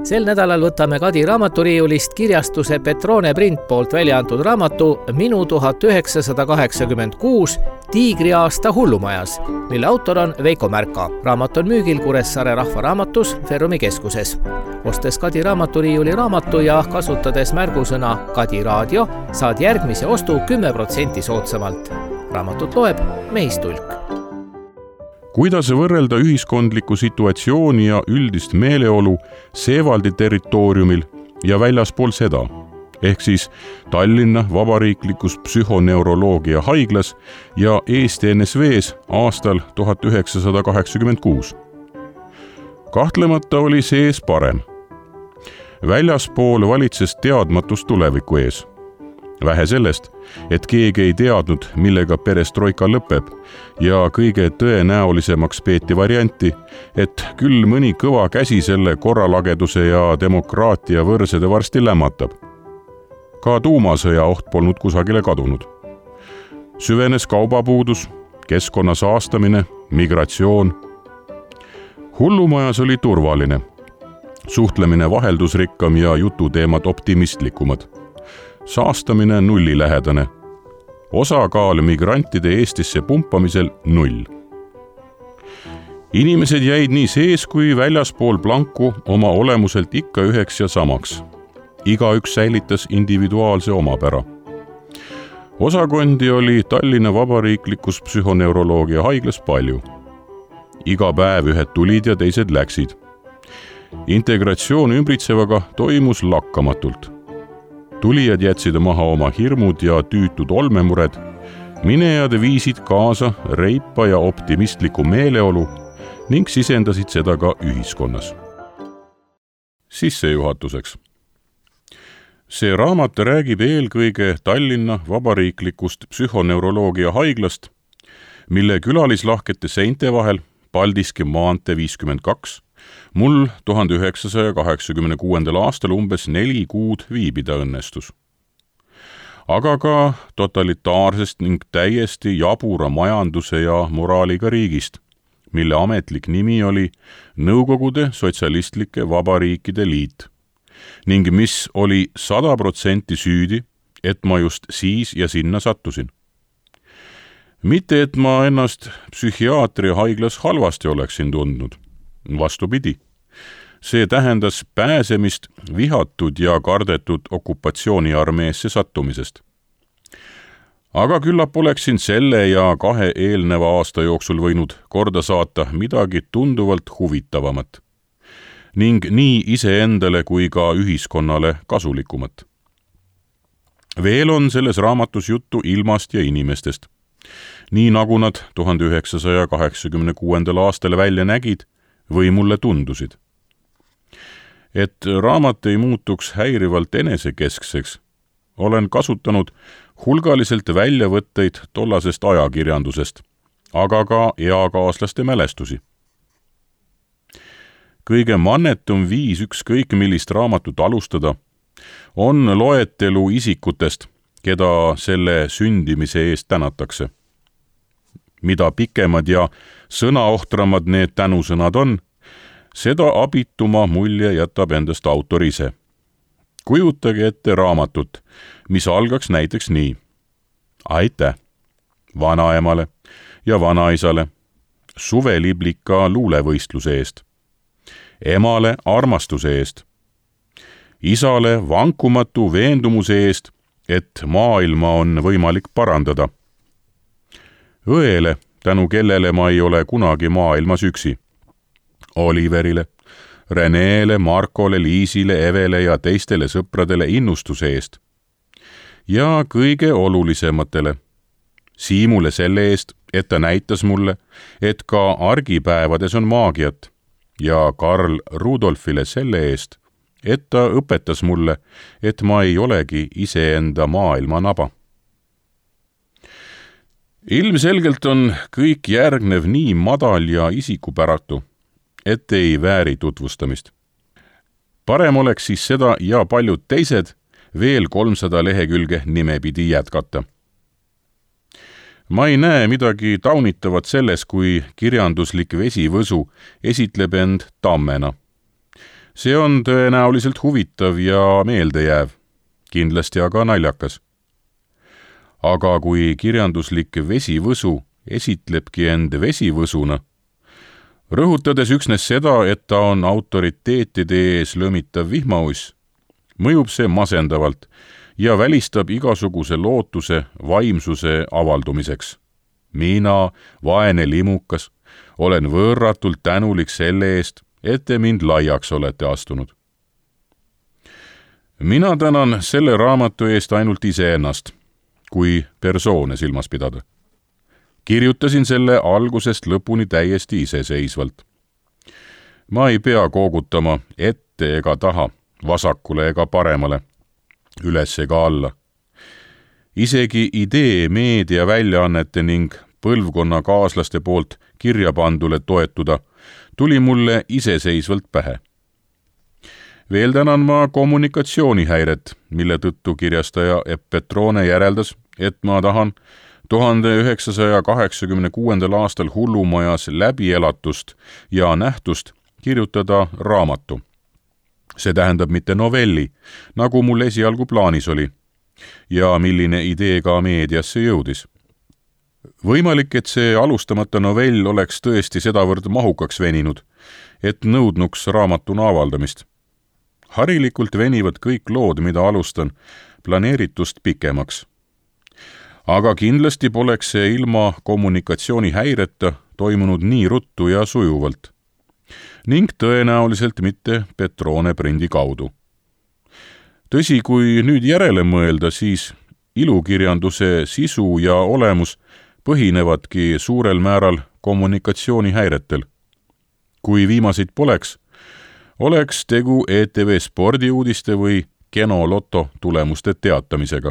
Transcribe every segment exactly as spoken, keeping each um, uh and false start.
Sel nädalal võtame Kadi raamaturiiulist kirjastuse Petrone Print poolt välja antud raamatu Minu tuhat üheksasada kaheksakümmend kuus Tiigriaasta hullumajas, mille autor on Veiko Märka. Raamat on müügil Kuressaare Rahvaraamatus Ferrumi keskuses. Ostes Kadi raamaturiiuli raamatu ja kasutades märgusõna Kadi raadio, saad järgmise ostu kümme protsenti soodsamalt. Raamatut loeb Mehis Tulk. Kuidas võrrelda ühiskondlikku situatsiooni ja üldist meeleolu Seevaldi territooriumil ja väljaspool seda, ehk siis Tallinna Vabariiklikus psühhoneuroloogia haiglas ja Eesti N S V-s aastal tuhat üheksasada kaheksakümmend kuus. Kahtlemata oli sees parem. Väljaspool valitses teadmatus tuleviku ees. Vähe sellest, et keegi ei teadnud, millega perestroika lõpeb ja kõige tõenäolisemaks peeti varianti, et küll mõni kõva käsi selle korralageduse ja demokraatia võrsede varsti lämmatab. Ka tuumasõja oht polnud kusagile kadunud. Süvenes kaubapuudus, keskkonna saastamine, migratsioon. Hullumajas oli turvaline, suhtlemine vaheldusrikkam ja jututeemad optimistlikumad. Saastamine nullilähedane. Osakaal migrantide Eestisse pumpamisel null. Inimesed jäid nii sees kui väljaspool planku oma olemuselt ikka üheks ja samaks. Igaüks säilitas individuaalse omapära. Osakondi oli Tallinna Vabariiklikus psühhoneuroloogia haiglas palju. Iga päev ühed tulid ja teised läksid. Integratsioon ümbritsevaga toimus lakkamatult. Tulijad jätsid maha oma hirmud ja tüütud olmemured, minejad viisid kaasa reipa ja optimistliku meeleolu ning sisendasid seda ka ühiskonnas. Sissejuhatuseks. See raamat räägib eelkõige Tallinna Vabariiklikust psühhoneuroloogia haiglast, mille külalislahkete seinte vahel Paldiski maantee viiskümmend kaks mul tuhande üheksasaja kaheksakümne kuuendal aastal umbes neli kuud viibida õnnestus. Aga ka totalitaarsest ning täiesti jabura majanduse ja moraaliga riigist, mille ametlik nimi oli Nõukogude Sotsialistlike Vabariikide Liit ning mis oli sada protsenti süüdi, et ma just siis ja sinna sattusin. Mitte, et ma ennast psühhiaatria haiglas halvasti oleksin tundnud. Vastupidi, see tähendas pääsemist vihatud ja kardetud okupatsiooniarmeesse sattumisest. Aga küllap oleksin selle ja kahe eelneva aasta jooksul võinud korda saata midagi tunduvalt huvitavamat ning nii iseendale kui ka ühiskonnale kasulikumat. Veel on selles raamatus juttu ilmast ja inimestest, nii nagu nad tuhande üheksasaja kaheksakümne kuuendal aastal välja nägid või mulle tundusid. Et raamat ei muutuks häirivalt enesekeskseks, olen kasutanud hulgaliselt väljavõtteid tollasest ajakirjandusest, aga ka eakaaslaste mälestusi. Kõige mannetum viis ükskõik millist raamatut alustada on loetelu isikutest, keda selle sündimise eest tänatakse. Mida pikemad ja sõnaohtramad need tänusõnad on, seda abituma mulje jätab endast autor ise. Kujutage ette raamatut, mis algaks näiteks nii. Aitäh vanaemale ja vanaisale suveliblika luulevõistluse eest, emale armastuse eest, isale vankumatu veendumuse eest, et maailma on võimalik parandada, õele, tänu kellele ma ei ole kunagi maailmas üksi, Oliverile, Reneele, Markole, Liisile, Evele ja teistele sõpradele innustuse eest ja kõige olulisematele, Siimule selle eest, et ta näitas mulle, et ka argipäevades on maagiat ja Karl Rudolfile selle eest, et ta õpetas mulle, et ma ei olegi iseenda maailma naba. Ilmselgelt on kõik järgnev nii madal ja isikupäratu, et ei vääri tutvustamist. Parem oleks siis seda ja paljud teised veel kolmsada lehekülge nimepidi jätkata. Ma ei näe midagi taunitavat selles, kui kirjanduslik vesivõsu esitleb end tammena. see on tõenäoliselt huvitav ja meeldejääv, kindlasti aga naljakas. Aga kui kirjanduslik vesivõsu esitlebki end vesivõsuna, rõhutades üksnes seda, et ta on autoriteetide ees lömitav vihmauss, mõjub see masendavalt ja välistab igasuguse lootuse vaimsuse avaldumiseks. Mina, vaene limukas, olen võõratult tänulik selle eest, et te mind laiaks olete astunud. Mina tänan selle raamatu eest ainult iseennast, kui persoone silmas pidada. Kirjutasin selle algusest lõpuni täiesti iseseisvalt. Ma ei pea koogutama ette ega taha, vasakule ega paremale, üles ega alla. Isegi idee meedia väljaannete ning põlvkonna kaaslaste poolt kirjapandule toetuda tuli mulle iseseisvalt pähe. Veel tänan ma kommunikatsioonihäiret, mille tõttu kirjastaja Epp Petrone järeldas, et ma tahan tuhande üheksasaja kaheksakümne kuuendal aastal hullumajas läbielatust ja nähtust kirjutada raamatu. See tähendab mitte novelli, nagu mul esialgu plaanis oli, ja milline idee ka meediasse jõudis. Võimalik, et see alustamata novell oleks tõesti sedavõrd mahukaks veninud, et nõudnuks raamatuna avaldamist. Harilikult venivad kõik lood, mida alustan, planeeritust pikemaks. Aga kindlasti poleks see ilma kommunikatsioonihäireta toimunud nii ruttu ja sujuvalt. Ning tõenäoliselt mitte Petrone prindi kaudu. Tõsi, kui nüüd järele mõelda, siis ilukirjanduse sisu ja olemus põhinevadki suurel määral kommunikatsioonihäiretel. Kui viimaseid poleks, oleks tegu E T V spordiuudiste või Keno Loto tulemuste teatamisega.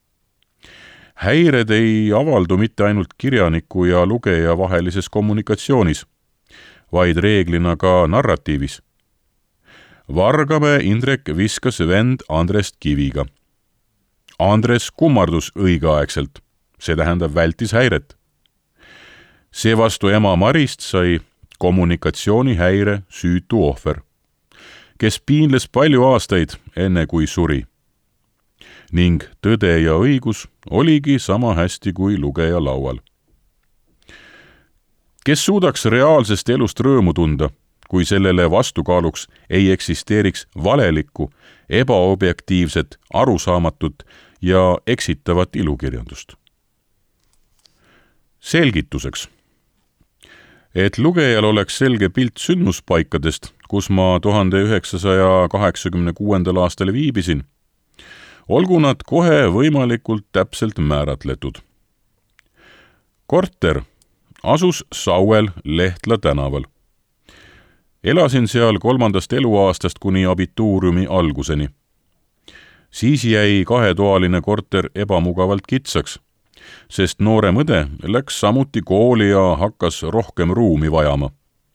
Häired ei avaldu mitte ainult kirjaniku ja lugeja vahelises kommunikatsioonis, vaid reeglina ka narratiivis. Vargamäe Indrek viskas vend Andrest kiviga. Andres kummardus õigeaegselt, see tähendab vältis häiret. Seevastu ema Marist sai kommunikatsioonihäire süütu ohver, kes piinles palju aastaid enne kui suri. Ning tõde ja õigus oligi sama hästi kui lugeja laual. Kes suudaks reaalsest elust rõõmu tunda, kui sellele vastukaaluks ei eksisteeriks valelikku, ebaobjektiivset, arusaamatut ja eksitavat ilukirjandust? Selgituseks. Et lugejal oleks selge pilt sündmuspaikadest, kus ma tuhande üheksasaja kaheksakümne kuuendal aastal viibisin, olgu nad kohe võimalikult täpselt määratletud. Korter asus Sauel Lehtla tänaval. Elasin seal kolmandast eluaastast kuni abituuriumi alguseni. Siis jäi kahetoaline korter ebamugavalt kitsaks, sest noorem õde läks samuti kooli ja hakkas rohkem ruumi vajama.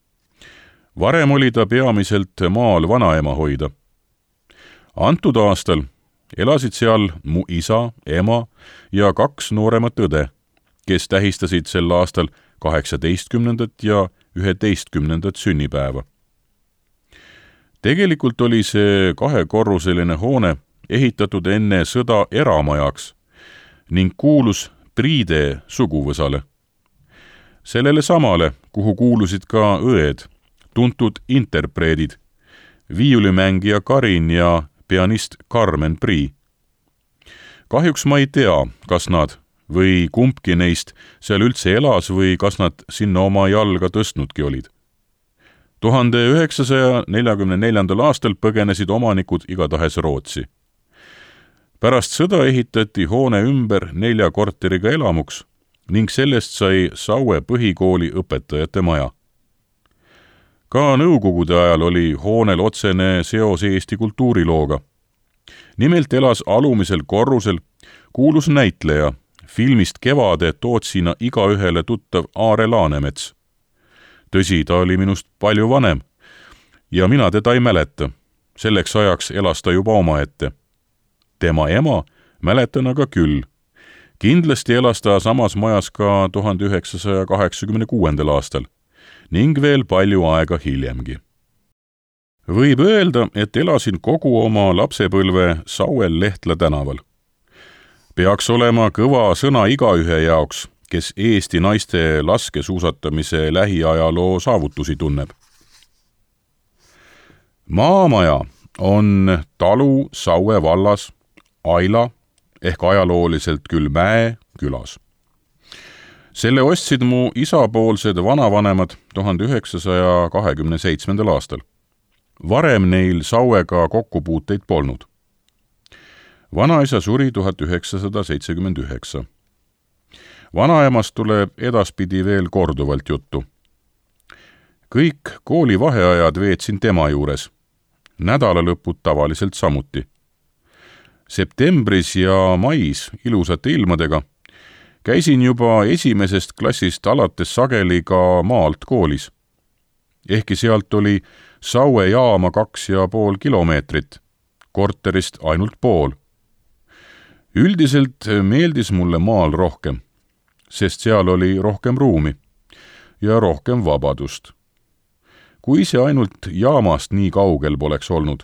Varem oli ta peamiselt maal vanaema hoida. Antud aastal elasid seal mu isa, ema ja kaks nooremat õde, kes tähistasid sel aastal kaheksateistkümnendat ja üheteistkümnendat sünnipäeva. Tegelikult oli see kahekorruseline hoone ehitatud enne sõda eramajaks ning kuulus Priide suguvõsale. Sellele samale, kuhu kuulusid ka õed, tuntud interpreedid, viiulimängija Karin ja pianist Carmen Prii. Kahjuks ma ei tea, kas nad või kumbki neist seal üldse elas või kas nad sinna oma jalga tõstnudki olid. tuhande üheksasaja neljakümne neljandal aastal põgenesid omanikud igatahes Rootsi. Pärast sõda ehitati hoone ümber nelja korteriga elamuks ning sellest sai Saue põhikooli õpetajate maja. Ka nõukogude ajal oli hoonel otsene seos Eesti kultuurilooga. Nimelt elas alumisel korrusel kuulus näitleja, filmist Kevade Tootsina igaühele tuttav Aare Laanemets. Tõsi, ta oli minust palju vanem ja mina teda ei mäleta. Selleks ajaks elas ta juba omaette. Tema ema mäletan aga küll. Kindlasti elas ta samas majas ka tuhande üheksasaja kaheksakümne kuuendal aastal ning veel palju aega hiljemgi. võib öelda, et elasin kogu oma lapsepõlve Sauel-Lehtla tänaval. Peaks olema kõva sõna igaühe jaoks, kes Eesti naiste laskesuusatamise lähiajaloo saavutusi tunneb. Maamaja on talu Saue vallas Aila ehk ajalooliselt küll Mäe külas. Selle ostsid mu isapoolsed vanavanemad tuhande üheksasaja kahekümne seitsmendal aastal. Varem neil Sauega kokkupuuteid polnud. Vanaisa suri tuhat üheksasada seitsekümmend üheksa. Vanaemast tuleb edaspidi veel korduvalt juttu. Kõik koolivaheajad veetsin tema juures. Nädalalõpud tavaliselt samuti. Septembris ja mais ilusate ilmadega käisin juba esimesest klassist alates sageli ka maalt koolis. Ehkki sealt oli Saue jaama kaks ja pool kilomeetrit, korterist ainult pool. Üldiselt meeldis mulle maal rohkem, sest seal oli rohkem ruumi ja rohkem vabadust. Kui see ainult jaamast nii kaugel poleks olnud.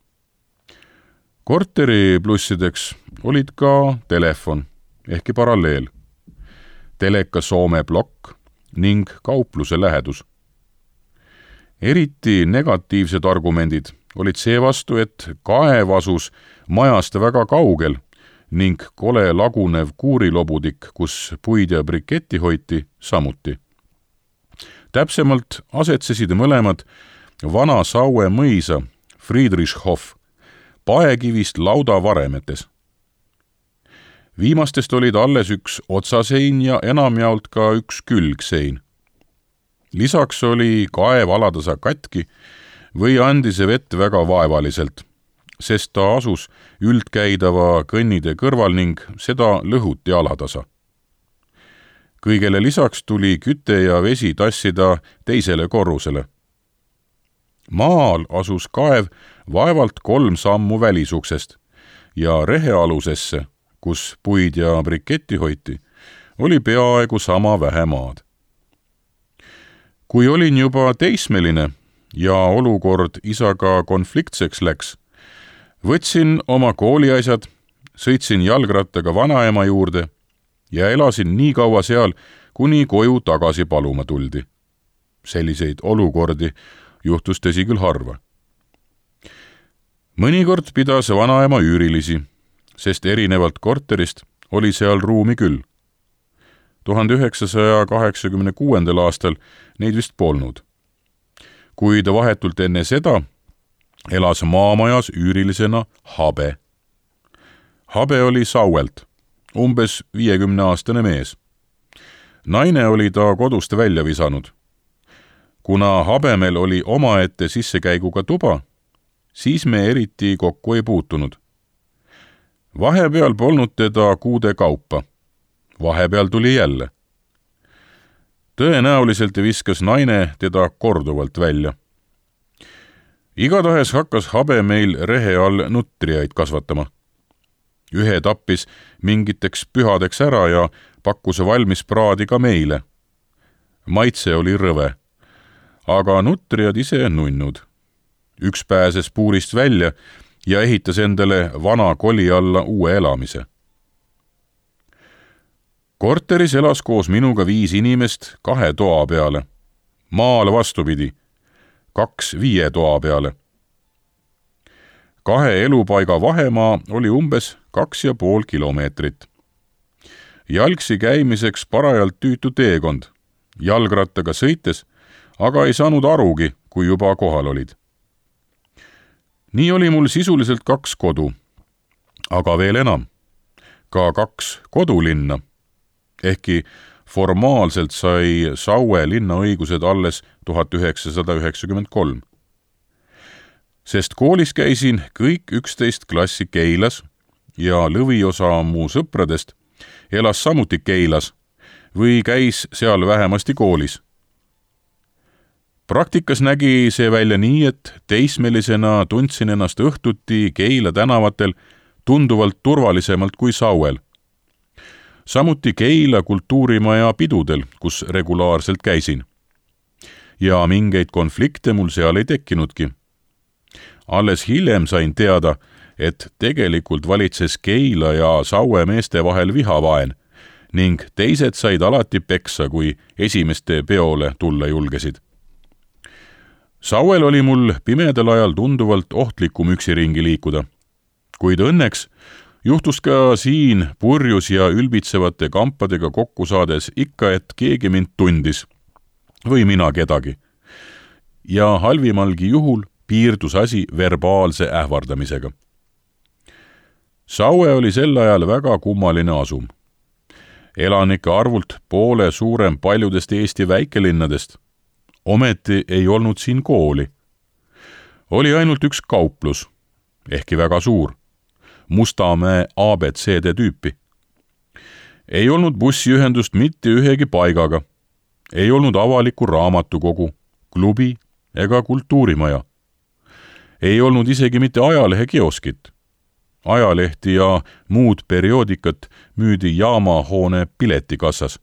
Korteri plussideks olid ka telefon, ehkki paralleel, teleka Soome plokk ning kaupluse lähedus. Eriti negatiivsed argumendid olid seevastu, et kaev asus majast väga kaugel ning kole lagunev kuurilobudik, kus puid ja briketti hoiti, samuti. Täpsemalt asetsesid mõlemad vana Saue mõisa Friedrichhof paekivist lauda varemetes. Viimastest olid alles üks otsasein ja enamjaolt ka üks külgsein. Lisaks oli kaev alatasa katki või andis vett väga vaevaliselt, sest ta asus üldkäidava kõnnide kõrval ning seda lõhuti alatasa. Kõigele lisaks tuli küte ja vesi tassida teisele korrusele. Maal asus kaev vaevalt kolm sammu välisuksest ja rehealusesse, kus puid ja briketti hoiti, oli peaaegu sama vähe maad. Kui olin juba teismeline ja olukord isaga konfliktseks läks, võtsin oma kooliasjad, sõitsin jalgrattaga vanaema juurde ja elasin nii kaua seal, kuni koju tagasi paluma tuldi. Selliseid olukordi juhtus tõsi küll harva. Mõnikord pidas vanaema üürilisi, sest erinevalt korterist oli seal ruumi küll. tuhande üheksasaja kaheksakümne kuuendal aastal neid vist polnud. Kuid vahetult enne seda elas maamajas üürilisena Habe. Habe oli Sauelt, umbes viiekümne aastane mees. Naine oli ta kodust välja visanud. Kuna Habemel oli omaette sissekäiguga tuba, siis me eriti kokku ei puutunud. Vahepeal polnud teda kuude kaupa. Vahepeal tuli jälle. Tõenäoliselt viskas naine teda korduvalt välja. Igatahes hakkas Habe meil rehe all nutriaid kasvatama. Ühe tappis mingiteks pühadeks ära ja pakkus valmis praadi ka meile. Maitse oli rõve, aga nutriad ise nunnud. Üks pääses puurist välja ja ehitas endale vana koli alla uue elamise. Korteris elas koos minuga viis inimest kahe toa peale. Maal vastupidi, kaks viie toa peale. Kahe elupaiga vahemaa oli umbes kaks ja pool kilomeetrit. Jalgsi käimiseks parajalt tüütu teekond, jalgrattaga sõites, aga ei saanud arugi, kui juba kohal olid. Nii oli mul sisuliselt kaks kodu, aga veel enam, ka kaks kodulinna, ehkki formaalselt sai Saue linnaõigused alles tuhat üheksasada üheksakümmend kolm. Sest koolis käisin kõik üksteist klassi Keilas ja lõviosa mu sõpradest elas samuti Keilas või käis seal vähemasti koolis. Praktikas nägi see välja nii, et teismelisena tundsin ennast õhtuti Keila tänavatel tunduvalt turvalisemalt kui Sauel. Samuti Keila kultuurimaja pidudel, kus regulaarselt käisin. Ja mingeid konflikte mul seal ei tekkinudki. Alles hiljem sain teada, et tegelikult valitses Keila ja Saue meeste vahel vihavaen ning teised said alati peksa, kui esimeste peole tulla julgesid. Sauel oli mul pimedal ajal tunduvalt ohtlikum üksi ringi liikuda, kuid õnneks juhtus ka siin purjus ja ülbitsevate kampadega kokku saades ikka, et keegi mind tundis või mina kedagi. Ja halvimalgi juhul piirdus asi verbaalse ähvardamisega. Saue oli sel ajal väga kummaline asum. Elanike arvult poole suurem paljudest Eesti väikelinnadest. Ometi ei olnud siin kooli. Oli ainult üks kauplus, ehkki väga suur, Mustamäe A B C D tüüpi. Ei olnud bussiühendust mitte ühegi paigaga. Ei olnud avaliku raamatukogu, klubi ega kultuurimaja. Ei olnud isegi mitte ajalehe kioskit. Ajalehti ja muud perioodikat müüdi jaamahoone piletikassas.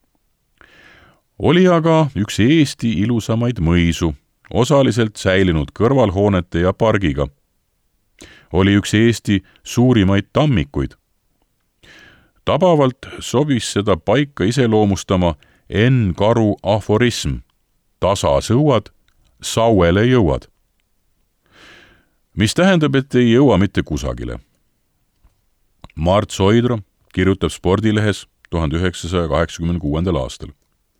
Oli aga üks Eesti ilusamaid mõisu, osaliselt säilinud kõrvalhoonete ja pargiga. Oli üks Eesti suurimaid tammikuid. Tabavalt sobis seda paika iseloomustama Enn Karu aforism: tasa sõuad, Sauele jõuad. Mis tähendab, et ei jõua mitte kusagile. Mart Soidro kirjutab Spordilehes tuhande üheksasaja kaheksakümne kuuendal aastal.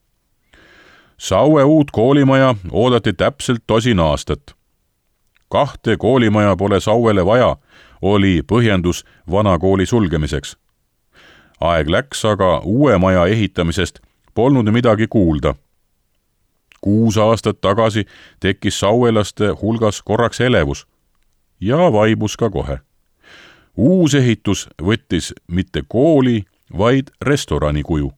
Saue uut koolimaja oodati täpselt tosin aastat. Kahte koolimaja pole Sauele vaja, oli põhjendus vana kooli sulgemiseks. Aeg läks, aga uue maja ehitamisest polnud midagi kuulda. Kuus aastat tagasi tekkis sauelaste hulgas korraks elevus ja vaibus ka kohe. Uus ehitus võttis mitte kooli, vaid restorani kuju.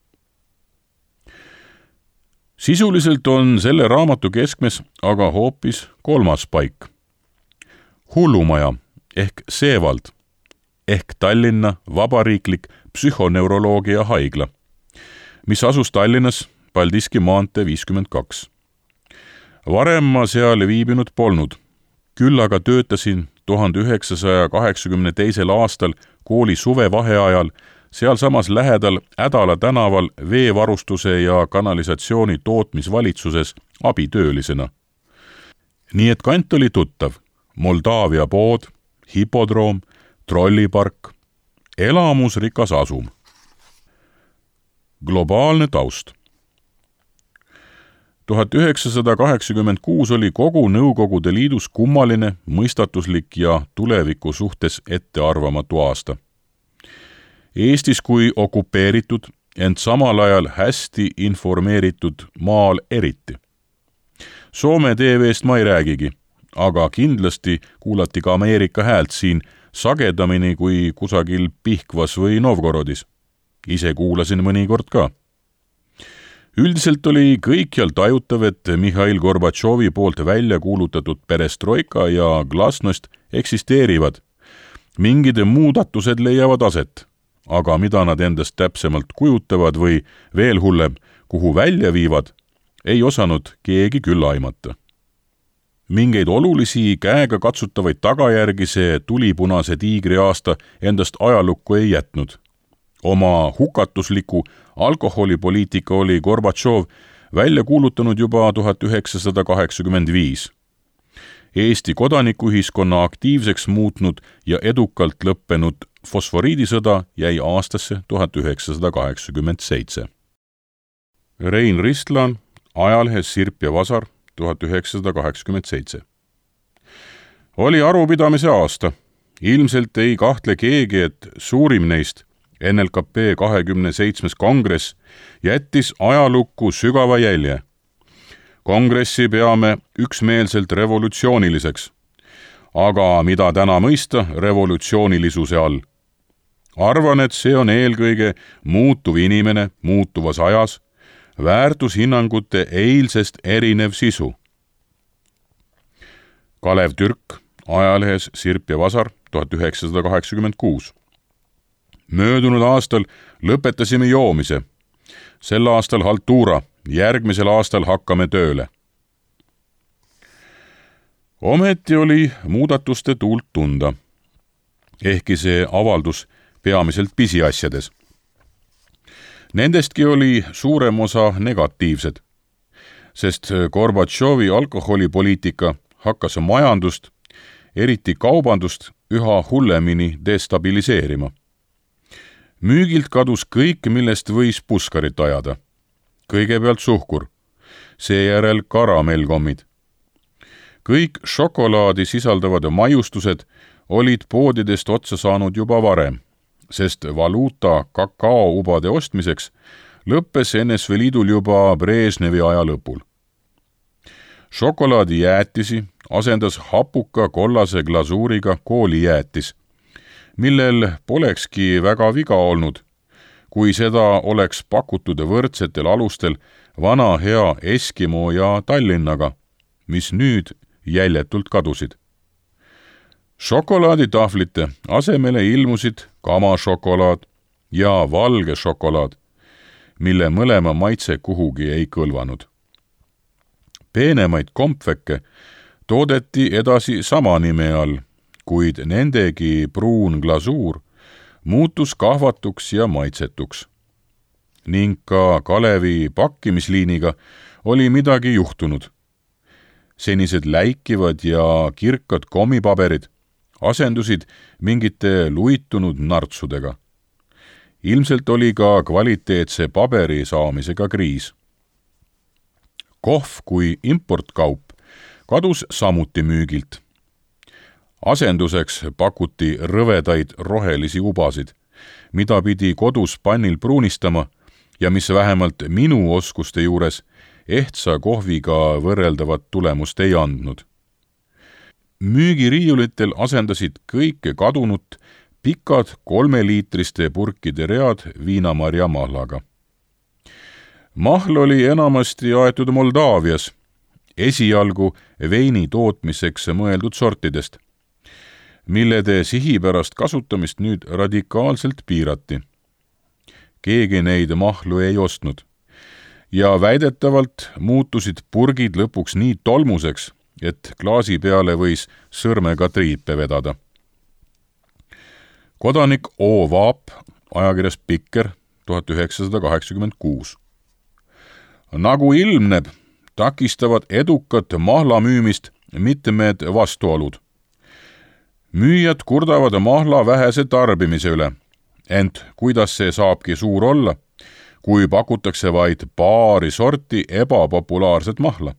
Sisuliselt on selle raamatu keskmes aga hoopis kolmas paik. Hullumaja ehk Seevald ehk Tallinna Vabariiklik Psühhoneuroloogia haigla, mis asus Tallinnas Paldiski maantee viiskümmend kaks. Varem ma seal viibinud polnud, küll aga töötasin tuhande üheksasaja kaheksakümne teisel aastal kooli suvevaheajal seal samas lähedal Ädala tänaval veevarustuse ja kanalisatsiooni tootmisvalitsuses abitöölisena. Nii et kant oli tuttav: Moldaavia pood, hipodroom, trollipark, elamusrikas asum. Globaalne taust. tuhat üheksasada kaheksakümmend kuus oli kogu Nõukogude Liidus kummaline, mõistatuslik ja tuleviku suhtes ettearvamatu aasta. Eestis kui okupeeritud, ent samal ajal hästi informeeritud maal eriti. Soome T V-st ma ei räägigi, aga kindlasti kuulati ka Ameerika häält siin sagedamini kui kusagil Pihkvas või Novgorodis. Ise kuulasin mõnikord ka. Üldiselt oli kõikjal tajutav, et Mihhail Gorbatšovi poolt välja kuulutatud perestroika ja glasnost eksisteerivad. Mingid muudatused leiavad aset, aga mida nad endast täpsemalt kujutavad või veel hullem, kuhu välja viivad, ei osanud keegi küll aimata. Mingeid olulisi käega katsutavaid tagajärgi see tulipunase tiigri aasta endast ajalukku ei jätnud. Oma hukatusliku alkoholipoliitika oli Gorbatšov välja kuulutanud juba tuhat üheksasada kaheksakümmend viis. Eesti kodanikuühiskonna aktiivseks muutnud ja edukalt lõppenud fosforiidisõda jäi aastasse tuhat üheksasada kaheksakümmend seitse. Rein Ristlan, ajalehes Sirp ja Vasar, tuhat üheksasada kaheksakümmend seitse. Oli arupidamise aasta. Ilmselt ei kahtle keegi, et suurim neist, N L K P kahekümne seitsmes kongress, jättis ajalukku sügava jälje. Kongressi peame üksmeelselt revolutsiooniliseks. Aga mida täna mõista revolutsioonilisuse all? Arvan, et see on eelkõige muutuv inimene muutuvas ajas, väärtushinnangute eilsest erinev sisu. Kalev Türk, ajalehes Sirp ja Vasar, tuhat üheksasada kaheksakümmend kuus. Möödunud aastal lõpetasime joomise. Sel aastal haltuura, järgmisel aastal hakkame tööle. Ometi oli muudatuste tuult tunda, ehkki see avaldus peamiselt pisiasjades. Nendestki oli suurem osa negatiivsed, sest Gorbatšovi alkoholipoliitika hakkas majandust, eriti kaubandust, üha hullemini destabiliseerima. Müügilt kadus kõik, millest võis puskarit ajada. Kõigepealt suhkur, seejärel karamellkommid. Kõik šokolaadi sisaldavad maiustused olid poodidest otsa saanud juba varem, sest valuuta kakaoubade ostmiseks lõppes N S V Liidul juba Brežnevi aja lõpul. Šokolaadijäätisi asendas hapuka kollase glasuuriga koolijäätis, millel polekski väga viga olnud, kui seda oleks pakutud võrdsetel alustel vana hea Eskimo ja Tallinnaga, mis nüüd jäljetult kadusid. Šokolaaditahvlite asemele ilmusid kamašokolaad ja valge šokolaad, mille mõlema maitse kuhugi ei kõlvanud. Peenemaid kompveke toodeti edasi sama nime all, kuid nendegi pruun glasuur muutus kahvatuks ja maitsetuks. Ning ka Kalevi pakkimisliiniga oli midagi juhtunud. Senised läikivad ja kirkad kommipaberid asendusid mingite luitunud nartsudega. Ilmselt oli ka kvaliteetse paberi saamisega kriis. Kohv kui importkaup kadus samuti müügilt. Asenduseks pakuti rõvedaid rohelisi ubasid, mida pidi kodus pannil pruunistama ja mis vähemalt minu oskuste juures ehtsa kohviga võrreldavat tulemust ei andnud. Müügiriiulitel asendasid kõike kadunut pikad kolmeliitriste purkide read viinamarja mahlaga. Mahl oli enamasti aetud Moldaavias, esialgu veini tootmiseks mõeldud sortidest, millede sihipärast kasutamist nüüd radikaalselt piirati. Keegi neid mahlu ei ostnud ja väidetavalt muutusid purgid lõpuks nii tolmuseks, et klaasi peale võis sõrmega triipe vedada. Kodanik O. Vaap, ajakirjas Pikker, tuhat üheksasada kaheksakümmend kuus. Nagu ilmneb, takistavad edukat mahla müümist mitmed vastuolud. Müüjad kurdavad mahla vähese tarbimise üle, ent kuidas see saabki suur olla, kui pakutakse vaid paari sorti ebapopulaarset mahla?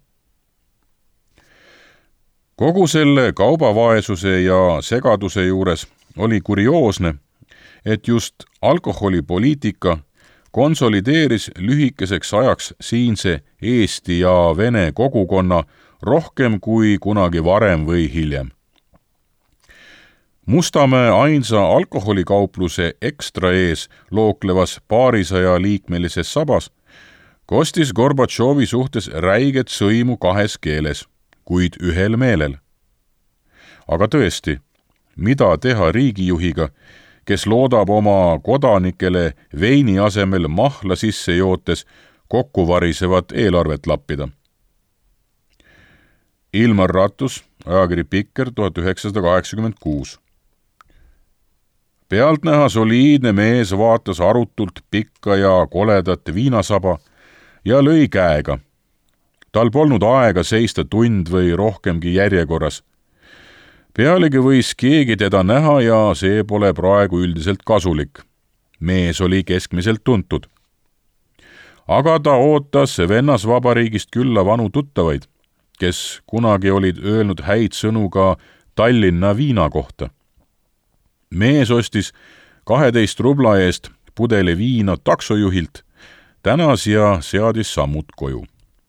Kogu selle kaubavaesuse ja segaduse juures oli kurioosne, et just alkoholipoliitika konsolideeris lühikeseks ajaks siinse Eesti ja Vene kogukonna rohkem kui kunagi varem või hiljem. Mustamäe ainsa alkoholikaupluse ekstra ees looklevas paarisaja liikmelises sabas kostis Gorbatšovi suhtes räiget sõimu kahes keeles, kuid ühel meelel. Aga tõesti, mida teha riigijuhiga, kes loodab oma kodanikele veini asemel mahla sisse jootes kokkuvarisevat eelarvet lappida? Ilmar Rattus, ajakiri Pikker, tuhat üheksasada kaheksakümmend kuus. Pealtnäha soliidne mees vaatas arutult pikka ja koledat viinasaba ja lõi käega. Tal polnud aega seista tund või rohkemgi järjekorras. Pealegi võis keegi teda näha ja see pole praegu üldiselt kasulik. Mees oli keskmiselt tuntud. Aga ta ootas Vennasvabariigist külla vanu tuttavaid, kes kunagi olid öelnud häid sõnu ka Tallinna viina kohta. Mees ostis kaheteist rubla eest pudeli viina taksojuhilt, tänas ja seadis sammud koju.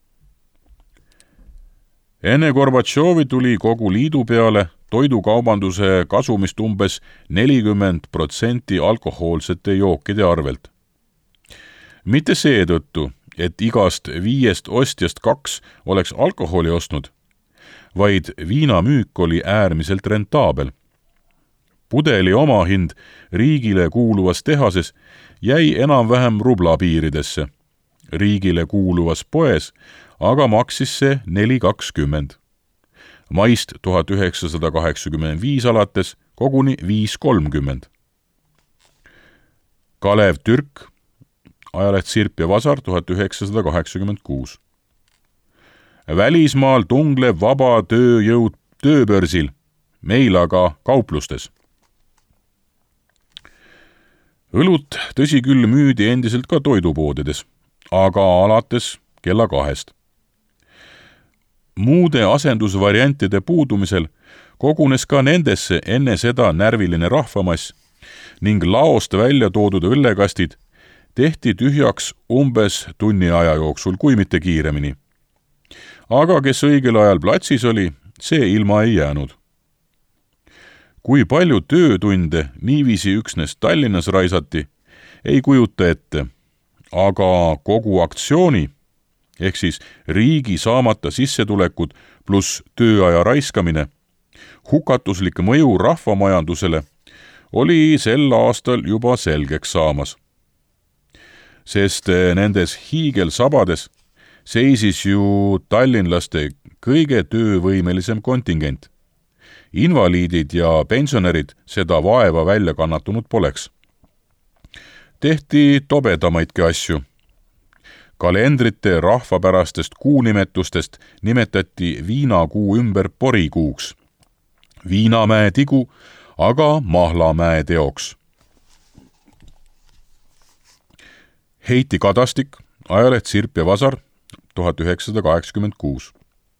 Enne Gorbatšovi tuli kogu liidu peale toidukaubanduse kasumist umbes nelikümmend protsenti alkohoolsete jookide arvelt. Mitte seetõttu, et igast viiest ostjast kaks oleks alkoholi ostnud, vaid viinamüük oli äärmiselt rentaabel. Pudeli omahind riigile kuuluvas tehases jäi enam-vähem rubla piiridesse. Riigile kuuluvas poes aga maksis see neli kakskümmend. maist tuhat üheksasada kaheksakümmend viis alates koguni viis kolmkümmend. Kalev Türk, ajaleht Sirp ja Vasar, tuhat üheksasada kaheksakümmend kuus. Välismaal tunglev vaba tööjõud tööbörsil, meil aga kauplustes. Õlut, tõsi küll, müüdi endiselt ka toidupoodides, aga alates kella kahest. Muude asendusvariantide puudumisel kogunes ka nendesse enne seda närviline rahvamass ning laost välja toodud õllekastid tehti tühjaks umbes tunni aja jooksul, kui mitte kiiremini. Aga kes õigel ajal platsis oli, see ilma ei jäänud. Kui palju töötunde niiviisi üksnes Tallinnas raisati, ei kujuta ette, aga kogu aktsiooni, ehk siis riigi saamata sissetulekud pluss tööaja raiskamine, hukatuslik mõju rahvamajandusele oli sel aastal juba selgeks saamas. Sest nendes hiigelsabades seisis ju tallinlaste kõige töövõimelisem kontingent. Invaliidid ja pensionärid seda vaeva välja kannatunud poleks. Tehti tobedamaidki asju. Kalendrite rahvapärastest kuunimetustest nimetati viinakuu ümber porikuuks. Viinamäe tigu, aga Mahlamäe teoks. Heiti Kadastik, ajaleht Sirp ja Vasar, tuhat üheksasada kaheksakümmend kuus.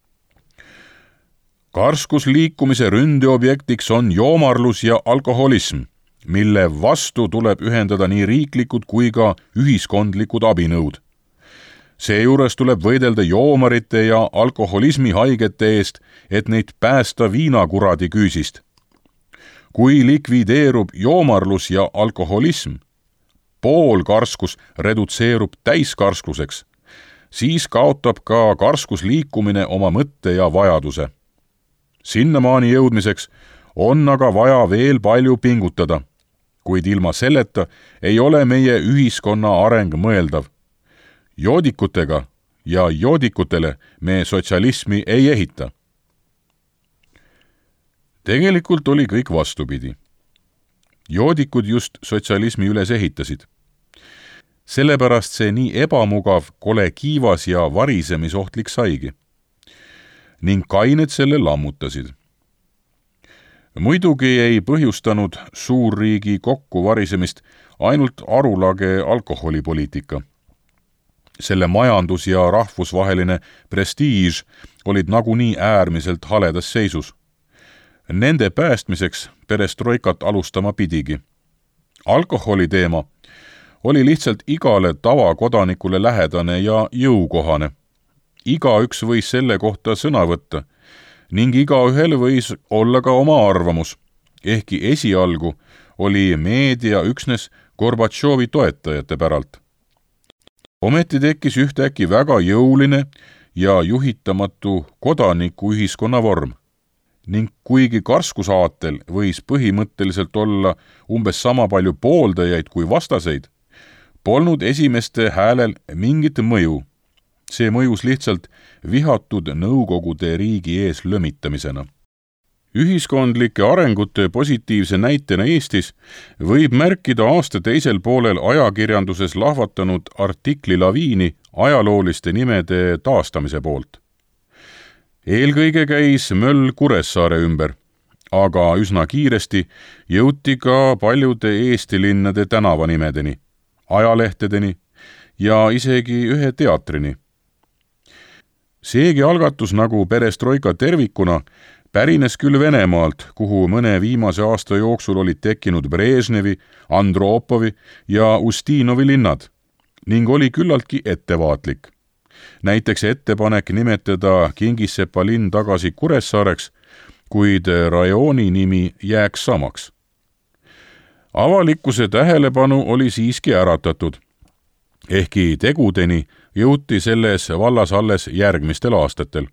Karskusliikumise ründeobjektiks on joomarlus ja alkoholism, mille vastu tuleb ühendada nii riiklikud kui ka ühiskondlikud abinõud. Seejuures tuleb võidelda joomarite ja alkoholismi haigete eest, et neid päästa viinakuradi küüsist. Kui likvideerub joomarlus ja alkoholism, pool karskus redutseerub täiskarskuseks, siis kaotab ka karskusliikumine oma mõtte ja vajaduse. Sinnamaani jõudmiseks on aga vaja veel palju pingutada, kuid ilma selleta ei ole meie ühiskonna areng mõeldav. Joodikutega ja joodikutele me sotsialismi ei ehita. Tegelikult oli kõik vastupidi. Joodikud just sotsialismi üles ehitasid. Sellepärast see nii ebamugav, kole kiivas ja varisemisohtlik saigi. Ning kained selle lammutasid. Muidugi ei põhjustanud suurriigi kokku varisemist ainult arulage alkoholipoliitika. Selle majandus- ja rahvusvaheline prestiiž olid nagunii äärmiselt haledas seisus. Nende päästmiseks perestroikat alustama pidigi. Alkoholi teema oli lihtsalt igale tavakodanikule lähedane ja jõukohane. Igaüks võis selle kohta sõna võtta ning igaühel võis olla ka oma arvamus, ehkki esialgu oli meedia üksnes Gorbatšovi toetajate päralt. Ometi tekkis ühtäkki väga jõuline ja juhitamatu kodanikuühiskonna vorm ning kuigi karskusaatel võis põhimõtteliselt olla umbes sama palju pooldajaid kui vastaseid, polnud esimeste häälel mingit mõju. See mõjus lihtsalt vihatud Nõukogude riigi ees lömitamisena. Ühiskondlike arengute positiivse näitena Eestis võib märkida aasta teisel poolel ajakirjanduses lahvatanud artikli laviini ajalooliste nimede taastamise poolt. Eelkõige käis möll Kuressaare ümber, aga üsna kiiresti jõuti ka paljude Eesti linnade tänavanimedeni, ajalehtedeni ja isegi ühe teatrini. Seegi algatus nagu perestroika tervikuna pärines küll Venemaalt, kuhu mõne viimase aasta jooksul olid tekkinud Brežnevi, Andropovi ja Ustinovi linnad ning oli küllaltki ettevaatlik. Näiteks ettepanek nimetada Kingissepa linn tagasi Kuressaareks, kuid rajooni nimi jääks samaks. Avalikkuse tähelepanu oli siiski äratatud, ehkki tegudeni jõuti selles vallas alles järgmistel aastatel.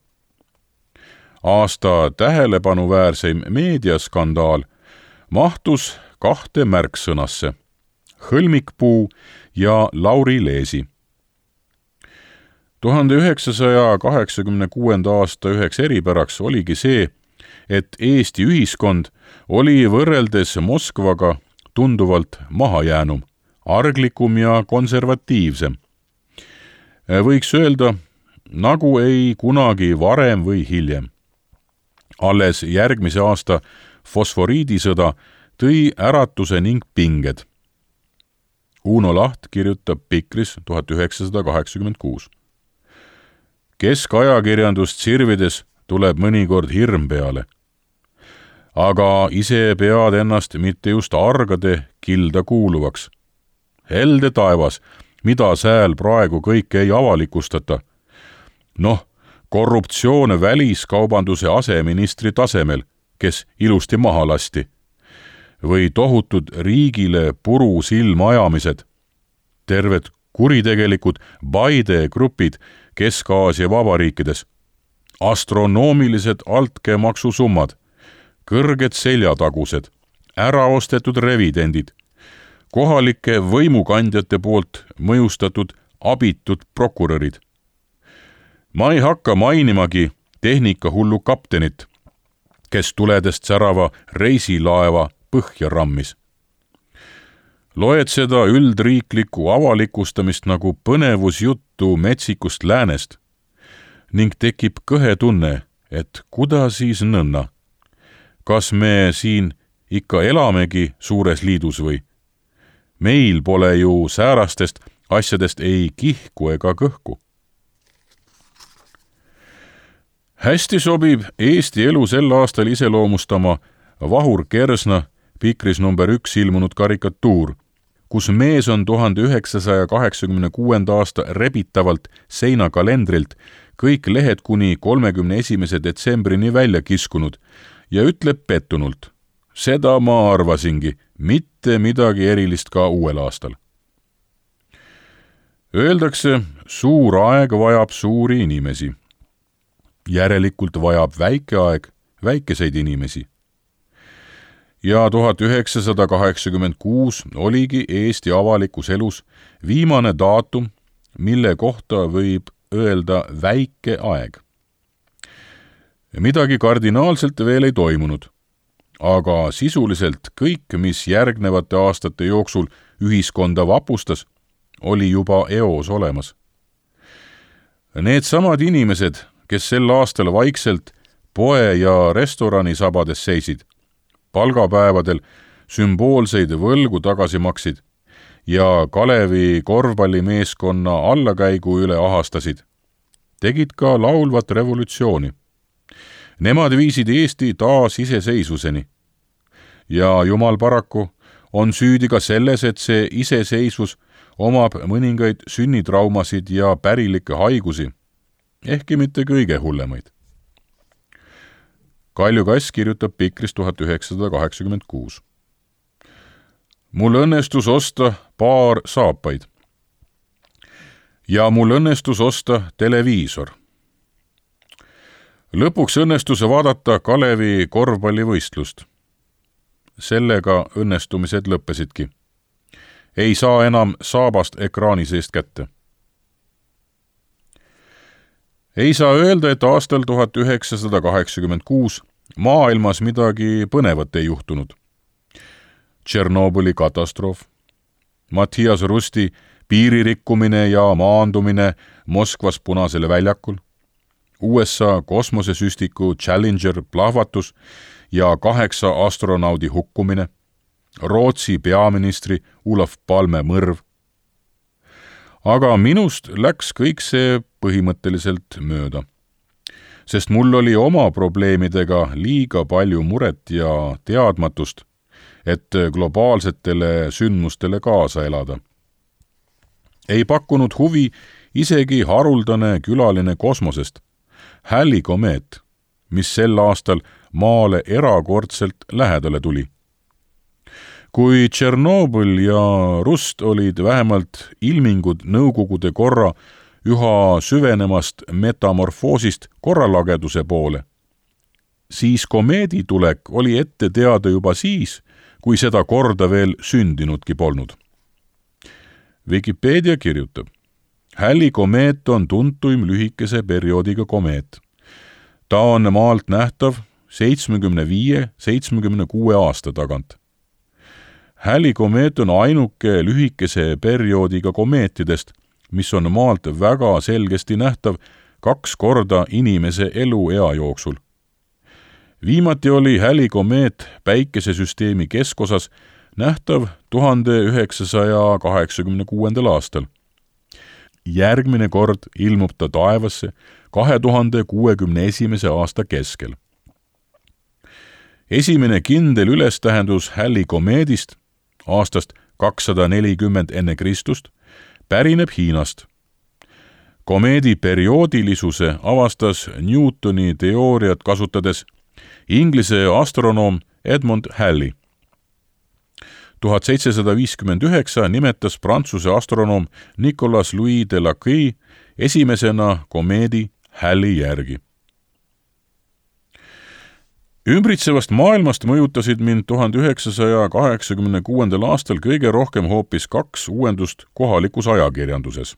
Aasta tähelepanuväärseim meediaskandaal mahtus kahte märksõnasse, Hõlmikpuu ja Lauri Leesi. tuhande üheksasaja kaheksakümne kuuenda aasta üheks eripäraks oligi see, et Eesti ühiskond oli võrreldes Moskvaga tunduvalt mahajäänum, arglikum ja konservatiivsem. Võiks öelda, nagu ei kunagi varem või hiljem. Alles järgmise aasta fosforiidisõda tõi äratuse ning pinged. Uno Laht kirjutab Pikris tuhat üheksasada kaheksakümmend kuus. Keskajakirjandust sirvides tuleb mõnikord hirm peale. Aga ise pead ennast mitte just argade kilda kuuluvaks. Helde taevas, mida sääl praegu kõike ei avalikustata. Noh, korruptsioon väliskaubanduse aseministri tasemel, kes ilusti maha lasti. Või tohutud riigile puru silma ajamised. Terved kuritegelikud Paide grupid Kesk-Aasia vabariikides. Astronoomilised altkäemaksusummad, kõrged seljatagused, äraostetud revidendid, kohalike võimukandjate poolt mõjustatud abitud prokurörid. Ma ei hakka mainimagi tehnikahullu kaptenit, kes tuledest särava reisilaeva põhja rammis. Loed seda üldriiklikku avalikustamist nagu põnevusjuttu metsikust läänest ning tekib kõhe tunne, et kuda siis nõnna. Kas me siin ikka elamegi suures liidus või? Meil pole ju säärastest asjadest ei kihku ega kõhku. Hästi sobib Eesti elu sel aastal iseloomustama Vahur Kersna Pikris number üks ilmunud karikatuur, kus mees on tuhande üheksasaja kaheksakümne kuuenda aasta rebitavalt seinakalendrilt kõik lehed kuni kolmekümne esimese detsembrini välja kiskunud ja ütleb pettunult, seda ma arvasingi, mitte midagi erilist ka uuel aastal. Öeldakse, suur aeg vajab suuri inimesi. Järelikult vajab väike aeg väikeseid inimesi. Ja tuhat üheksasada kaheksakümmend kuus oligi Eesti avalikus elus viimane daatum, mille kohta võib öelda väike aeg. Midagi kardinaalselt veel ei toimunud, aga sisuliselt kõik, mis järgnevate aastate jooksul ühiskonda vapustas, oli juba eos olemas. Need samad inimesed, kes sel aastal vaikselt poe- ja restorani sabades seisid, palgapäevadel sümboolseid võlgu tagasi maksid ja Kalevi korvpallimeeskonna allakäigu üle ahastasid, tegid ka laulvat revolutsiooni. Nemad viisid Eesti taas iseseisvuseni. Ja jumal paraku on süüdi ka selles, et see iseseisvus omab mõningaid sünnitraumasid ja pärilikke haigusi, ehkki mitte kõige hullemaid. Kalju Kass kirjutab Pikris tuhat üheksasada kaheksakümmend kuus. Mul õnnestus osta paar saapaid. Ja mul õnnestus osta televiisor. Lõpuks õnnestus vaadata Kalevi korvpallivõistlust. Sellega õnnestumised lõppesidki. Ei saa enam saabast ekraani seest kätte. Ei saa öelda, et aastal tuhat üheksasada kaheksakümmend kuus maailmas midagi põnevat ei juhtunud. Tšernobõli katastroof, Mattias Rusti piiririkkumine ja maandumine Moskvas Punasele väljakul, U S A kosmosesüstiku Challenger plahvatus ja kaheksa astronaudi hukkumine, Rootsi peaministri Olof Palme mõrv. Aga minust läks kõik see põhimõtteliselt mööda, sest mul oli oma probleemidega liiga palju muret ja teadmatust, et globaalsetele sündmustele kaasa elada. Ei pakkunud huvi isegi haruldane külaline kosmosest, Halley komeet, mis sel aastal maale erakordselt lähedale tuli. Kui Tšernobõl ja Rust olid vähemalt ilmingud nõukogude korra üha süvenemast metamorfoosist korralageduse poole, siis komeedi tulek oli ette teada juba siis, kui seda korda veel sündinudki polnud. Wikipedia kirjutab, Halley komeet on tuntuim lühikese perioodiga komeet. Ta on maalt nähtav seitsmekümne viie seitsmekümne kuue aasta tagant. Halley komeet on ainuke lühikese perioodiga komeetidest, mis on maalt väga selgesti nähtav kaks korda inimese eluea jooksul. Viimati oli Halley komeet päikesesüsteemi keskosas nähtav tuhande üheksasaja kaheksakümne kuuendal aastal. Järgmine kord ilmub ta taevasse kahe tuhande kuuekümne esimese aasta keskel. Esimene kindel ülestähendus Halley komeedist aastast kakssada nelikümmend enne Kristust pärineb Hiinast. Komeedi perioodilisuse avastas Newtoni teooriat kasutades Inglise astronoom Edmund Halley. tuhat seitsesada viiskümmend üheksa nimetas Prantsuse astronoom Nicolas Louis de Lacue esimesena komeedi Halley järgi. Ümbritsevast maailmast mõjutasid mind tuhande üheksasaja kaheksakümne kuuendal aastal kõige rohkem hoopis kaks uuendust kohalikus ajakirjanduses.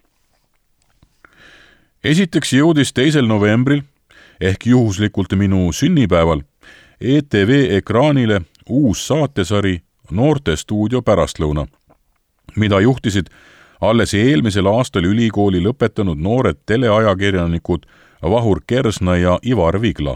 Esiteks jõudis teisel novembril ehk juhuslikult minu sünnipäeval E T V ekraanile uus saatesari Noortestuudio pärastlõuna, mida juhtisid alles eelmisel aastal ülikooli lõpetanud noored teleajakirjanikud Vahur Kersna ja Ivar Vigla.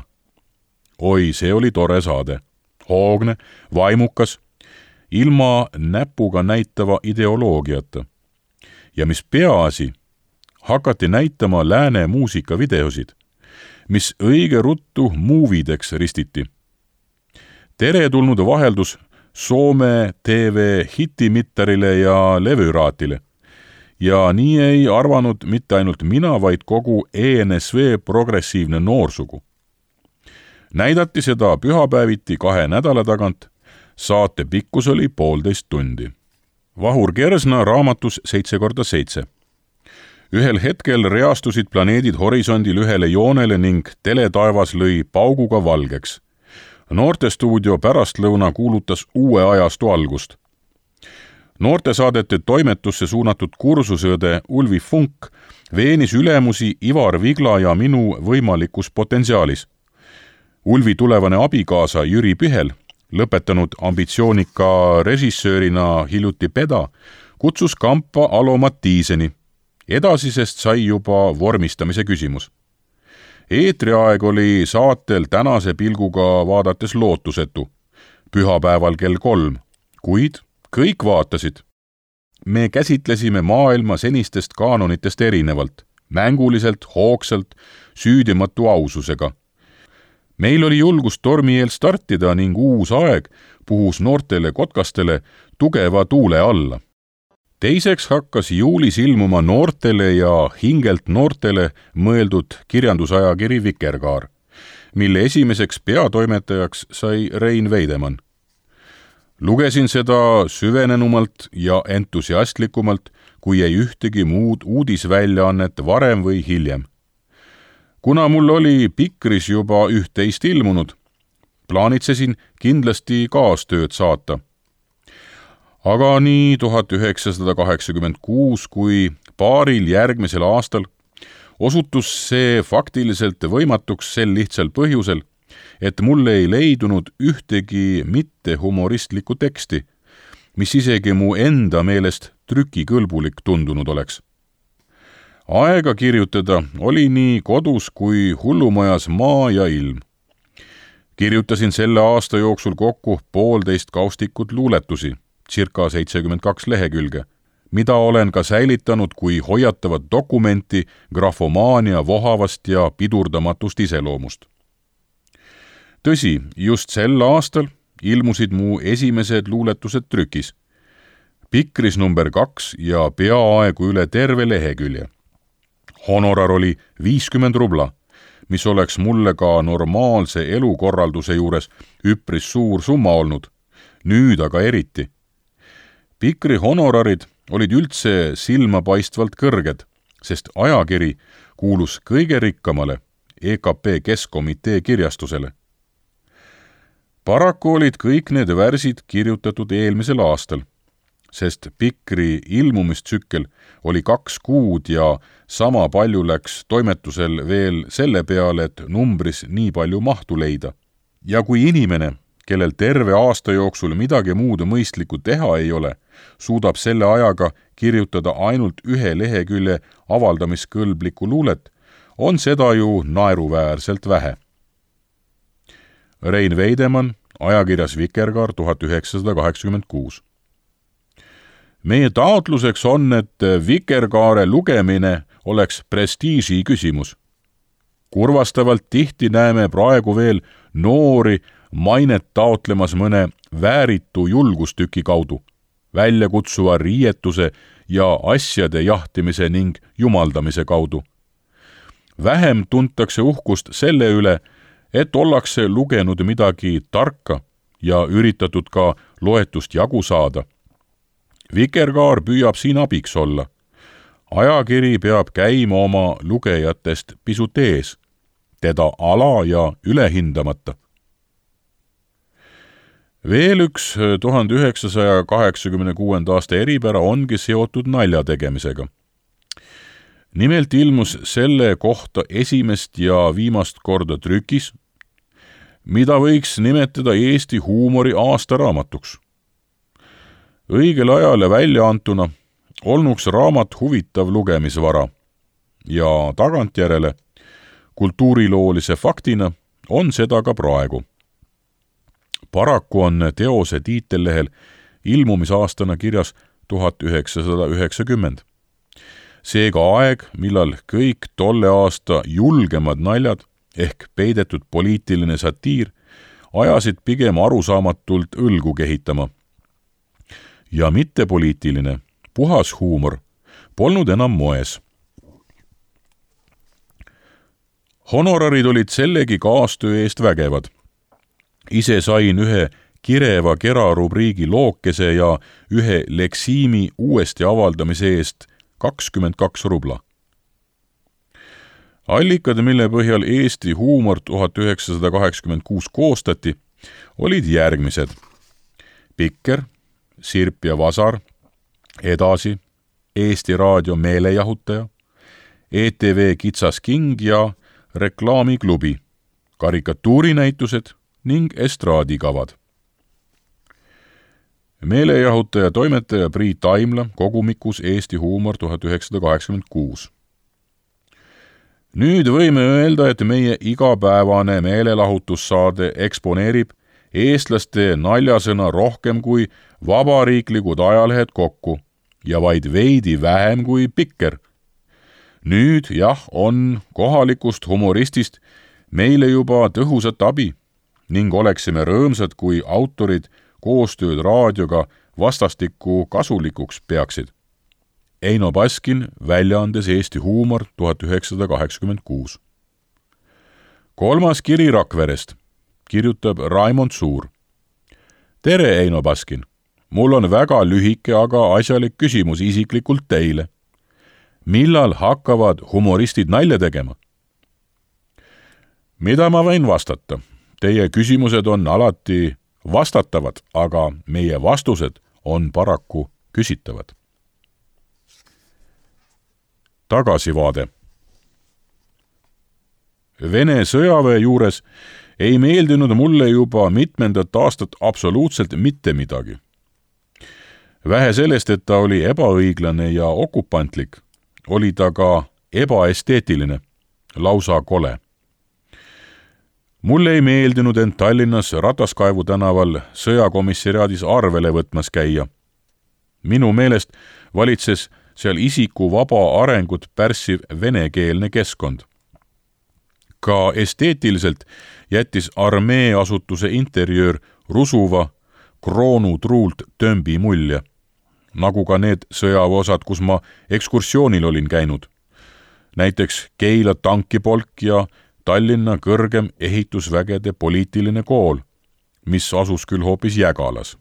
Oi, see oli tore saade. Hoogne, vaimukas, ilma näpuga näitava ideoloogiata. Ja mis peaasi, hakati näitama lääne muusikavideosid, mis õige ruttu muuvideks ristiti. Teretulnud vaheldus Soome T V hitimittarile ja levüraatile. Ja nii ei arvanud mitte ainult mina, vaid kogu E N S V progressiivne noorsugu. Näidati seda pühapäeviti kahe nädala tagant, saate pikkus oli poolteist tundi. Vahur Kersna raamatus seitse korda seitse. Ühel hetkel reastusid planeedid horisondil ühele joonele ning teletaevas lõi pauguga valgeks. Noortestuudio pärastlõuna kuulutas uue ajastu algust. Noortesaadete toimetusse suunatud kursusõde Ulvi Funk veenis ülemusi Ivar Vigla ja minu võimalikus potentsiaalis. Ulvi tulevane abikaasa Jüri Pühel, lõpetanud ambitsioonika režissöörina hiljuti Peda, kutsus kampa Alo Mattiiseni. Edasisest sai juba vormistamise küsimus. Eetriaeg oli saatel tänase pilguga vaadates lootusetu, pühapäeval kell kolm, kuid kõik vaatasid. Me käsitlesime maailma senistest kaanonitest erinevalt, mänguliselt, hoogsalt, süüdimatu aususega. Meil oli julgust tormi eel startida ning uus aeg puhus noortele kotkastele tugeva tuule alla. Teiseks hakkas juulis ilmuma noortele ja hingelt noortele mõeldud kirjandusajakiri Vikerkaar, mille esimeseks peatoimetajaks sai Rein Veidemann. Lugesin seda süvenenumalt ja entusiastlikumalt, kui ei ühtegi muud uudisväljaannet varem või hiljem. Kuna mul oli Pikris juba üht-teist ilmunud, plaanitsesin kindlasti kaastööd saata. Aga nii tuhat üheksasada kaheksakümmend kuus kui paaril järgmisel aastal osutus see faktiliselt võimatuks sel lihtsal põhjusel, et mulle ei leidunud ühtegi mitte humoristlikku teksti, mis isegi mu enda meelest trükikõlbulik tundunud oleks. Aega kirjutada oli nii kodus kui hullumajas maa ja ilm. Kirjutasin selle aasta jooksul kokku poolteist kaustikut luuletusi, circa seitsekümmend kaks lehekülge, mida olen ka säilitanud kui hoiatavat dokumenti grafomaania vohavast ja pidurdamatust iseloomust. Tõsi, just sel aastal ilmusid mu esimesed luuletused trükis. Pikris number kaks ja peaaegu üle terve lehekülje. Honorar oli viiskümmend rubla, mis oleks mulle ka normaalse elukorralduse juures üpris suur summa olnud, nüüd aga eriti. Pikri honorarid olid üldse silmapaistvalt kõrged, sest ajakiri kuulus kõige rikkamale E K P Keskkomitee kirjastusele. Paraku olid kõik need värsid kirjutatud eelmisel aastal sest Pikri ilmumistsükkel oli kaks kuud ja sama palju läks toimetusel veel selle peale, et numbris nii palju mahtu leida. Ja kui inimene, kellel terve aasta jooksul midagi muud mõistlikku teha ei ole, suudab selle ajaga kirjutada ainult ühe lehekülje avaldamiskõlblikku luulet, on seda ju naeruväärselt vähe. Rein Veidemann, ajakirjas Vikerkaar tuhat üheksasada kaheksakümmend kuus. Meie taotluseks on, et Vikerkaare lugemine oleks prestiiži küsimus. Kurvastavalt tihti näeme praegu veel noori mainet taotlemas mõne vääritu julgustüki kaudu, väljakutsuva riietuse ja asjade jahtimise ning jumaldamise kaudu. Vähem tuntakse uhkust selle üle, et ollakse lugenud midagi tarka ja üritatud ka loetust jagu saada. Vikerkaar püüab siin abiks olla. Ajakiri peab käima oma lugejatest pisut ees, teda ala- ja ülehindamata. Veel üks tuhande üheksasaja kaheksakümne kuuenda aasta eripära ongi seotud nalja tegemisega. Nimelt ilmus selle kohta esimest ja viimast korda trükis, mida võiks nimetada Eesti huumori aastaraamatuks. Õigel ajal välja antuna olnuks raamat huvitav lugemisvara ja tagantjärele kultuuriloolise faktina on seda ka praegu. Paraku on teose tiitellehel ilmumisaastana kirjas tuhat üheksasada üheksakümmend. Seega aeg, millal kõik tolle aasta julgemad naljad ehk peidetud poliitiline satiir ajasid pigem arusaamatult õlgu kehitama. Ja mittepoliitiline, puhas huumor polnud enam moes. Honorarid olid sellegi kaastöö eest vägevad. Ise sain ühe Kireva kera rubriigi lookese ja ühe Leksiimi uuesti avaldamise eest kakskümmend kaks rubla. Allikad, mille põhjal Eesti huumor tuhat üheksasada kaheksakümmend kuus koostati, olid järgmised. Pikker, Sirp ja Vasar, Edasi, Eesti Raadio meelejahutaja, E T V Kitsas King ja Reklaamiklubi, karikatuurinäitused ning estraadikavad. Meelejahutaja toimetaja Priit Aimla kogumikus Eesti huumor tuhat üheksasada kaheksakümmend kuus. Nüüd võime öelda, et meie igapäevane meelelahutussaade eksponeerib eestlaste naljasõna rohkem kui vabariiklikud ajalehed kokku ja vaid veidi vähem kui Pikker. Nüüd jah, on kohalikust humoristist meile juba tõhusat abi ning oleksime rõõmsad, kui autorid koostööd raadioga vastastikku kasulikuks peaksid. Eino Baskin, väljaandes Eesti huumor tuhat üheksasada kaheksakümmend kuus. Kolmas kiri Rakverest, kirjutab Raimond Suur. Tere, Eino Baskin! Mul on väga lühike, aga asjalik küsimus isiklikult teile. Millal hakkavad humoristid nalja tegema? Mida ma võin vastata? Teie küsimused on alati vastatavad, aga meie vastused on paraku küsitavad. Tagasivaade. Vene sõjaväe juures ei meeldinud mulle juba mitmendat aastat absoluutselt mitte midagi. Vähe sellest, et ta oli ebaõiglane ja okupantlik, oli ta ka ebaesteetiline, lausa kole. Mulle ei meeldinud end Tallinnas Rataskaevu tänaval sõjakomissariaadis arvele võtmas käia. Minu meelest valitses seal isiku vaba arengut pärssiv venekeelne keskkond. Ka esteetiliselt jättis armeeasutuse interjöör rusuva kroonutruult tömbi mulje, nagu ka need sõjaväeosad, kus ma ekskursioonil olin käinud. Näiteks Keila tankipolk ja Tallinna kõrgem ehitusvägede poliitiline kool, mis asus küll hoopis Jägalas.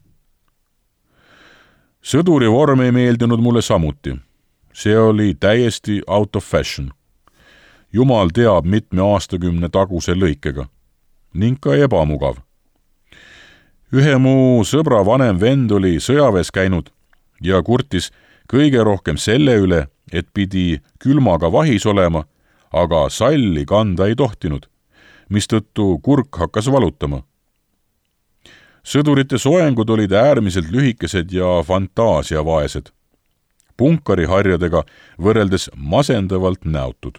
Sõduri vorm ei meeldinud mulle samuti. See oli täiesti out of fashion. Jumal teab mitme aastakümne taguse lõikega. Ning ka ebamugav. Ühe mu sõbra vanem vend oli sõjaväes käinud ja kurtis kõige rohkem selle üle, et pidi külmaga vahis olema, aga salli kanda ei tohtinud, mistõttu kurk hakkas valutama. Sõdurite soengud olid äärmiselt lühikesed ja fantaasiavaesed, punkariharjadega võrreldes masendavalt näotud.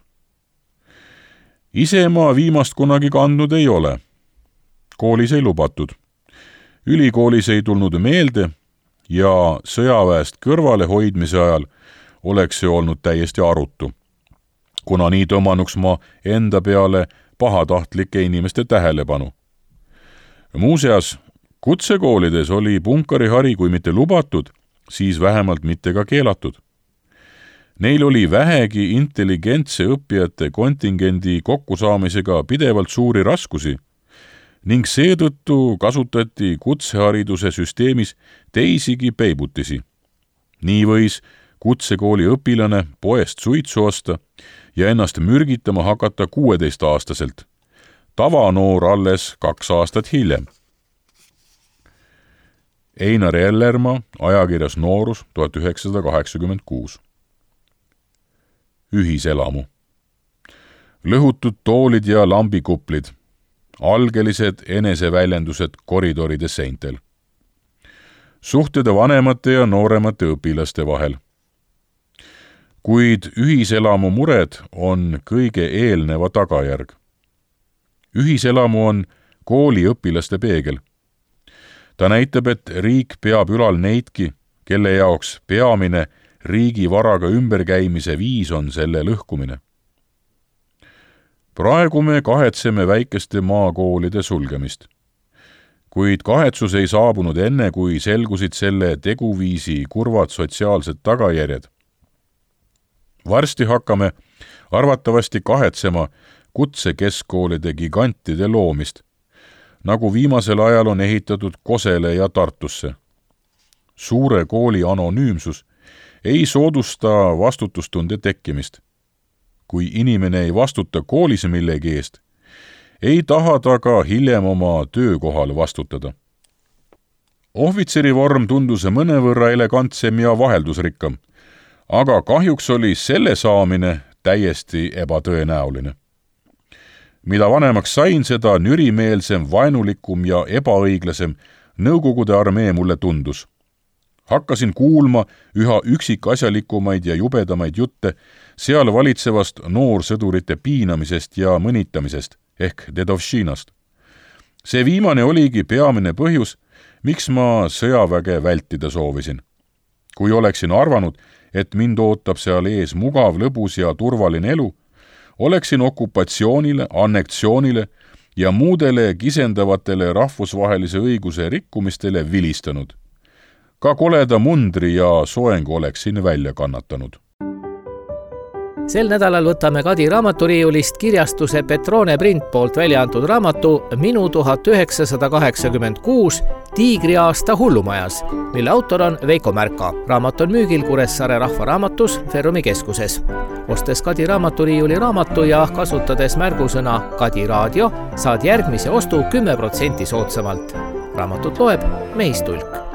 Ise ma viimast kunagi kandnud ei ole. Koolis ei lubatud. Ülikoolis ei tulnud meelde ja sõjaväest kõrvale hoidmise ajal oleks see olnud täiesti arutu, kuna nii tõmmanuks ma enda peale pahatahtlike inimeste tähelepanu. Muuseas, kutsekoolides oli punkarihari kui mitte lubatud, siis vähemalt mitte ka keelatud. Neil oli vähegi intelligentse õppijate kontingendi kokkusaamisega pidevalt suuri raskusi ning seetõttu kasutati kutsehariduse süsteemis teisigi peibutisi. Nii võis kutsekooli õpilane poest suitsu osta ja ennast mürgitama hakata kuueteistaastaselt, tavanoor alles kaks aastat hiljem. Einar Ellermaa, ajakirjas Noorus tuhat üheksasada kaheksakümmend kuus. Ühiselamu. Lõhutud toolid ja lambikuplid, algelised eneseväljendused koridoride seintel. Suhted vanemate ja nooremate õpilaste vahel. Kuid ühiselamu mured on kõige eelneva tagajärg. Ühiselamu on kooli õpilaste peegel. Ta näitab, et riik peab ülal neidki, kelle jaoks peamine riigi varaga ümberkäimise viis on selle lõhkumine. Praegu me kahetseme väikeste maakoolide sulgemist. Kuid kahetsus ei saabunud enne, kui selgusid selle teguviisi kurvad sotsiaalsed tagajärjed. Varsti hakkame arvatavasti kahetsema kutsekeskkoolide gigantide loomist, nagu viimasel ajal on ehitatud Kosele ja Tartusse. Suure kooli anonüümsus ei soodusta vastutustunde tekkimist. Kui inimene ei vastuta koolis millegi eest, ei taha ta ka hiljem oma töökohal vastutada. Ohvitseri vorm tundus mõnevõrra elegantsem ja vaheldusrikkam, aga kahjuks oli selle saamine täiesti ebatõenäoline. Mida vanemaks sain, seda nürimeelsem, vaenulikum ja ebaõiglasem Nõukogude armee mulle tundus. Hakkasin kuulma üha üksikasjalikumaid ja jubedamaid jutte seal valitsevast noorsõdurite piinamisest ja mõnitamisest ehk dedovšinast. See viimane oligi peamine põhjus, miks ma sõjaväge vältida soovisin. Kui oleksin arvanud, et mind ootab seal ees mugav, lõbus ja turvaline elu, oleksin okupatsioonile, annektsioonile ja muudele kisendavatele rahvusvahelise õiguse rikkumistele vilistanud. Ka koleda mundri ja soengu oleksin välja kannatanud. Sel nädalal võtame Kadi raamaturiiulist kirjastuse Petrone Print poolt välja antud raamatu Minu tuhat üheksasada kaheksakümmend kuus Tiigriaasta hullumajas, mille autor on Veiko Märka. Raamat on müügil Kuressaare Rahvaraamatus Ferrumi keskuses. Ostes Kadi raamaturiiuli raamatu ja kasutades märgusõna Kadi raadio, saad järgmise ostu kümme protsenti soodsamalt. Raamatut loeb Meistulk.